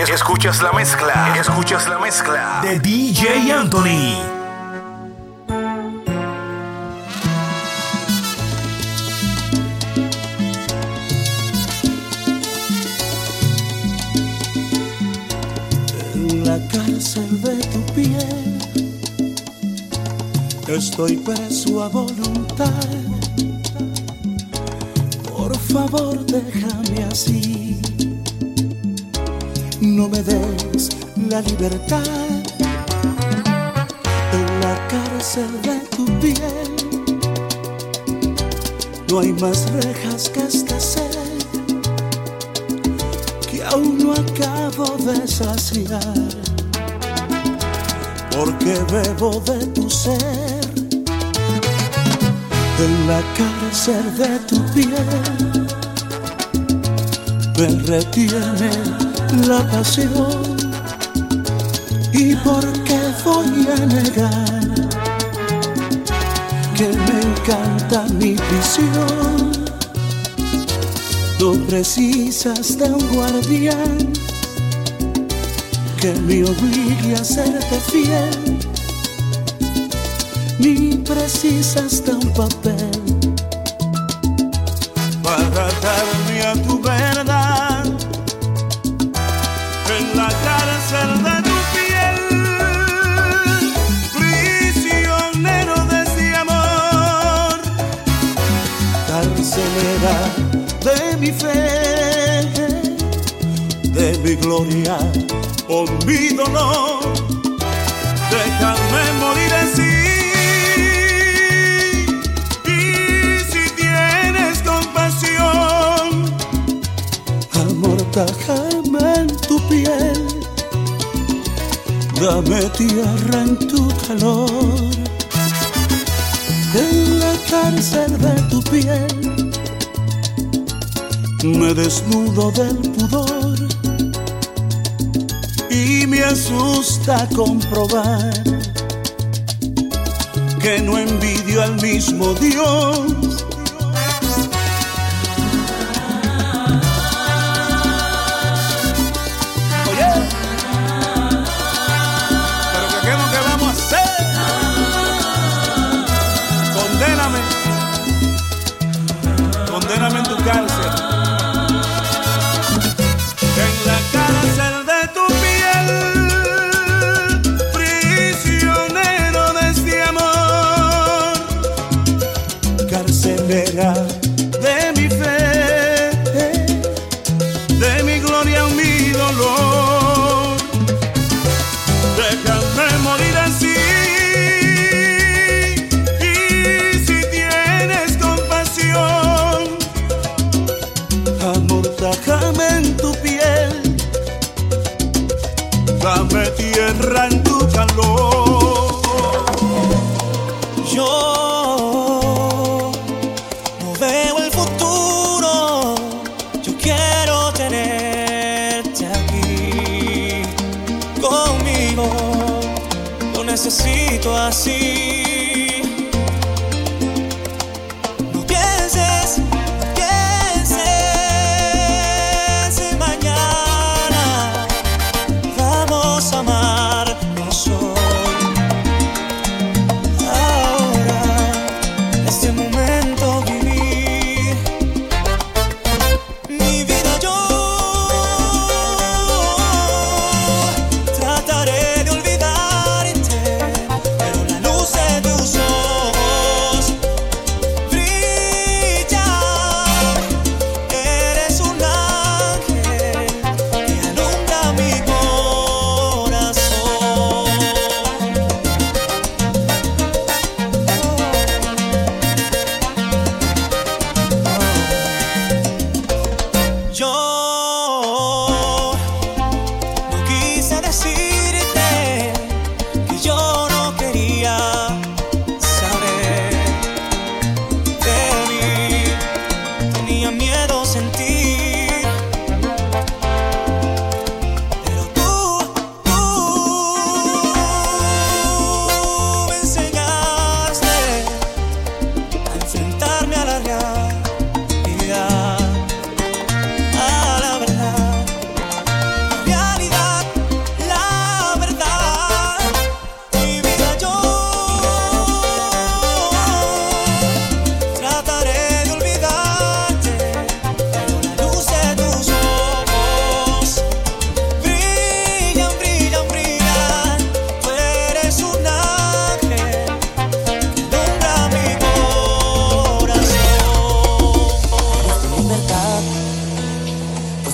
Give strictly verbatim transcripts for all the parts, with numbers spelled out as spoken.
Escuchas la mezcla. Escuchas la mezcla de D J Anthony. En la cárcel de tu piel estoy preso a voluntad. Por favor, déjame así. No me des la libertad. En la cárcel de tu piel no hay más rejas que este ser que aún no acabo de saciar, porque bebo de tu ser. En la cárcel de tu piel me retiene la pasión. ¿Y por qué voy a negar que me encanta mi prisión? No precisas de un guardián que me obligue a serte fiel, ni precisas de un papel para darme a tu verdad. En la cárcel de tu piel, prisionero de este amor, carcelera de mi fe, de mi gloria o mi dolor. Déjame morir así. Y si tienes compasión, amortájame en tu piel, dame tierra en tu calor. En la cárcel de tu piel me desnudo del pudor y me asusta comprobar que no envidio al mismo Dios. Condéname en tu cárcel. En la cárcel de tu piel, prisionero de este amor, carcelera de mi fe, de mi gloria o mi dolor. Déjame morir así. Amortájame en tu piel, dame tierra en tu calor. Yo no veo el futuro, yo quiero tenerte aquí conmigo, lo necesito así. Trataré de olvidarte, pero la luz de tu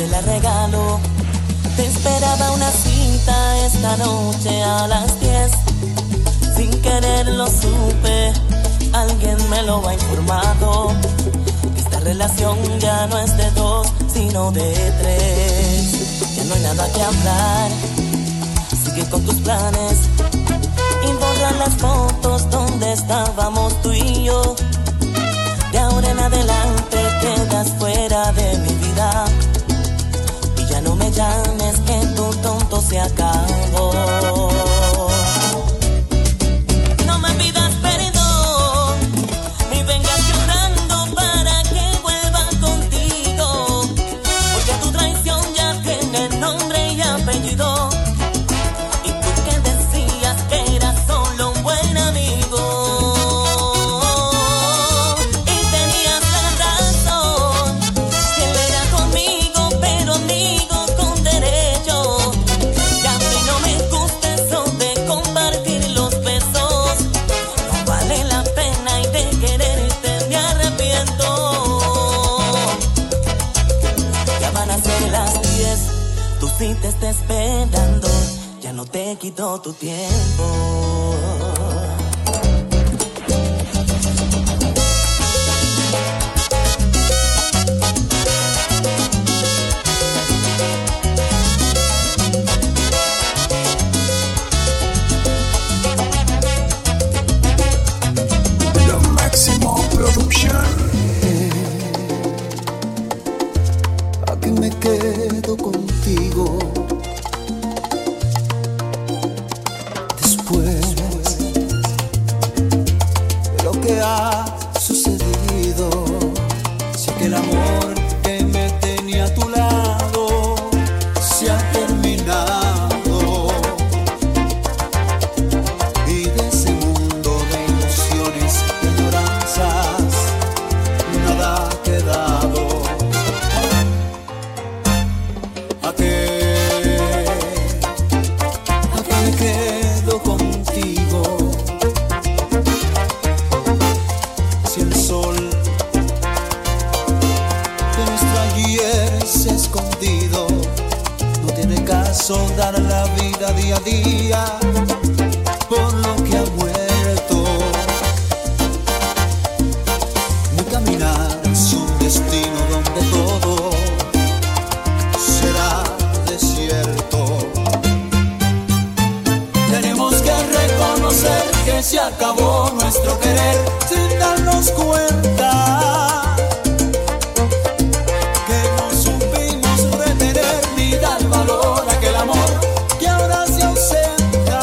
te la regalo. Te esperaba una cita esta noche a las diez. Sin querer lo supe, alguien me lo ha informado. Esta relación ya no es de dos, sino de tres. Ya no hay nada que hablar, sigue con tus planes y borra las fotos donde estábamos tú y yo. De ahora en adelante quedas fuera de mi vida y ya no me llames que tu tonto se acabó. No me pidas perdón ni vengas llorando para que vuelva contigo, porque tu traición ya tiene nombre y apellido. Y tú que decías que eras solo un buen amigo, y tenías la razón, que él era tu amigo, pero amigo con derecho. Y a mí no me gusta eso de compartir los besos, no vale la pena y de quererte me arrepiento. Ya van a ser las diez, tú sí te estás esperando, ya no te quito tu tiempo. Lo máximo production. Aquí me quedo contigo. Después de lo que ha sucedido, sé que el amor que me tenía a tu lado se ha terminado, y de ese mundo de ilusiones y añoranzas nada ha quedado. ¿A qué? ¿A qué me quedo contigo? Si el sol de nuestro ayer se ha escondido, no tiene caso dar la vida día a día por lo que ha muerto. Mi caminar es un destino donde todo será desierto. Tenemos que reconocer que se acabó nuestro querer sin darnos cuenta, que no supimos retener ni dar valor a aquel amor que ahora se ausenta.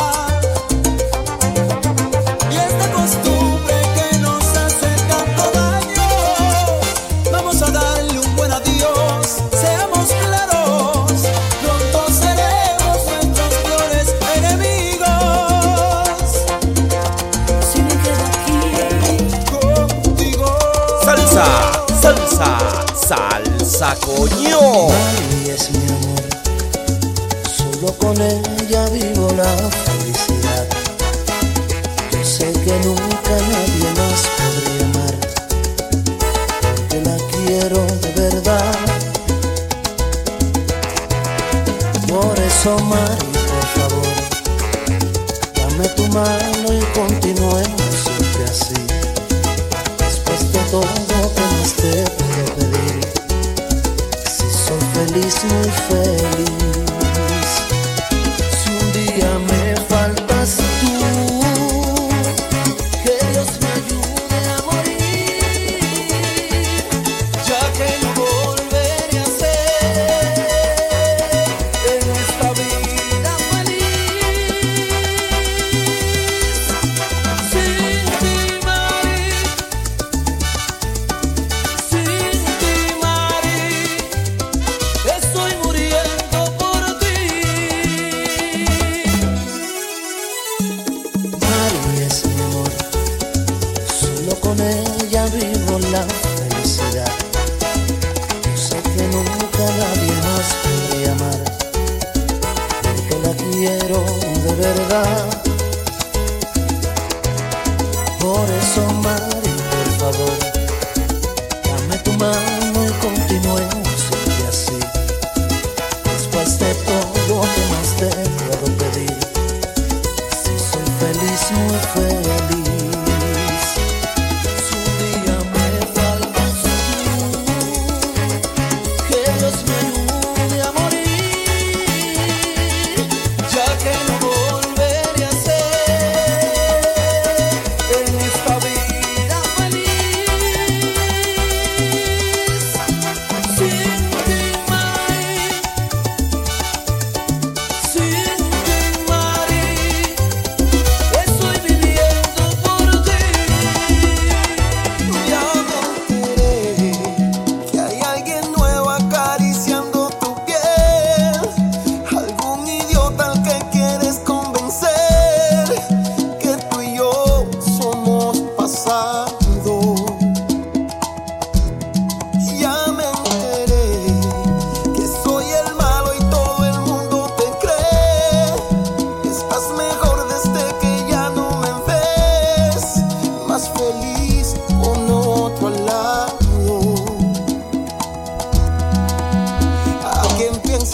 Y esta costumbre que nos hace tanto daño, vamos a darle un buen adiós. Seamos claros, pronto seremos nuestros peores enemigos. Si me quedo aquí contigo. Salsa, salsa, salsa, coño. Mari es mi amor, solo con ella vivo la felicidad. Yo sé que nunca nadie más podré amar, porque la quiero de verdad. Por eso, Mari, por favor, dame tu mano y continuemos siempre así. Después de todo que más te puedo pedir, si soy feliz, muy feliz. Si un día me faltas tú, que Dios me ayude a morir, ya que no volveré a ser en esta vida feliz. Sin ti, Mari, sin ti, Mari, estoy muriendo por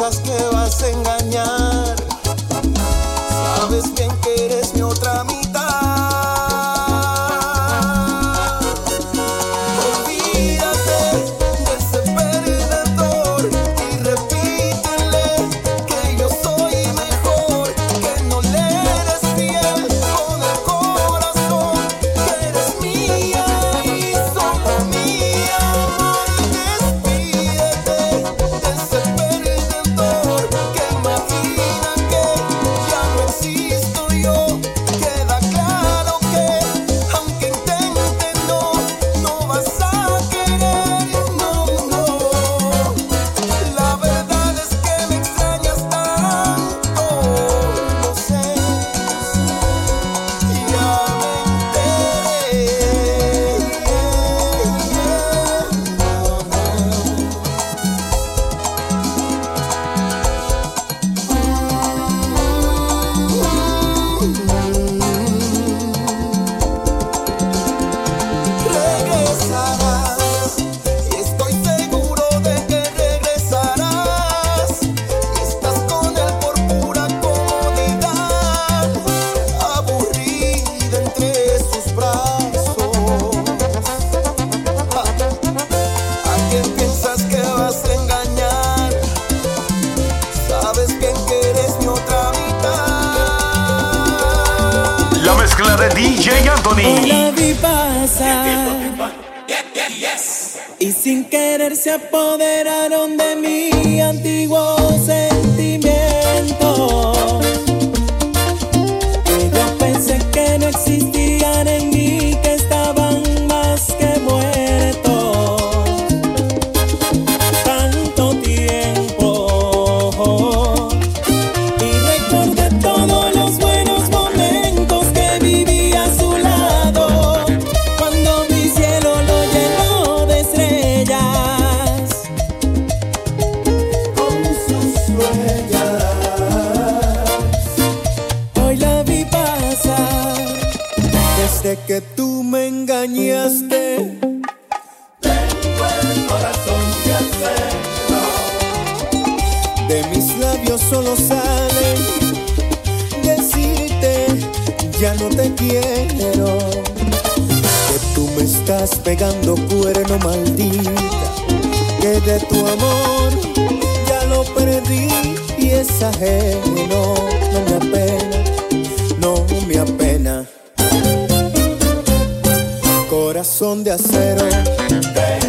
piensas que vas a engañar, sabes bien que eres mi otra mitad. De D J Anthony. Hoy la vi pasar y sin querer se apoderaron de mi antiguo sentimiento, que yo pensé que no existían en mí, que estaban más que muertos. Tanto tiempo y recordé todos los buenos momentos que viví a su lado, cuando mi cielo lo llenó de estrellas con sus huellas. Hoy la vi pasar desde que tú me engañaste. Tengo el corazón de acero, de mis labios solo sale decirte ya no te quiero, que tú me estás pegando cuerno, maldita, que de tu amor ya lo perdí y es ajeno. No me apena, no me apena. Corazón de acero.